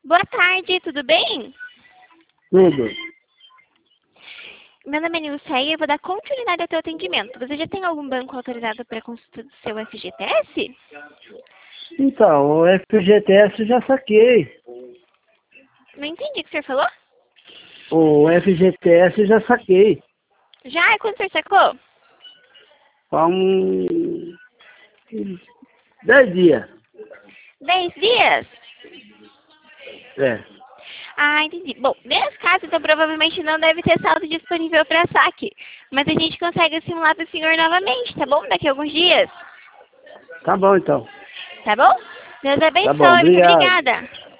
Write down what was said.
Boa tarde, tudo bem? Tudo. Meu nome é Nilceia e eu vou dar continuidade ao teu atendimento. Você já tem algum banco autorizado para consulta do seu FGTS? Então, o FGTS eu já saquei. Não entendi o que o senhor falou. O FGTS eu já saquei. Já? E quando o senhor sacou? Há 10 dias. 10 dias? É. Ah, entendi. Bom, nesse caso, então provavelmente não deve ter saldo disponível para saque. Mas a gente consegue simular para o senhor novamente, tá bom? Daqui a alguns dias. Tá bom, então. Tá bom? Deus Tá bom, abençoe. Muito obrigado. obrigada.